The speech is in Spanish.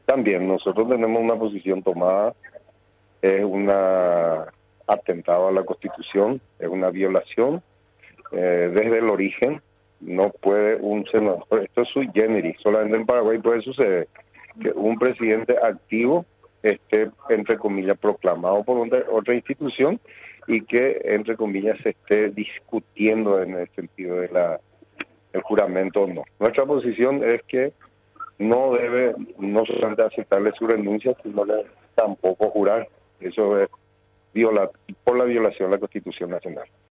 También nosotros tenemos una posición tomada, es una atentado a la Constitución, es una violación desde el origen. No puede un senador, esto es sui generis, solamente en Paraguay puede suceder que un presidente activo esté, entre comillas, proclamado por otra institución y que, entre comillas, se esté discutiendo en el sentido de el juramento o no. Nuestra posición es que no debe no solamente aceptarle su renuncia, sino tampoco jurar. Eso es por la violación de la Constitución Nacional.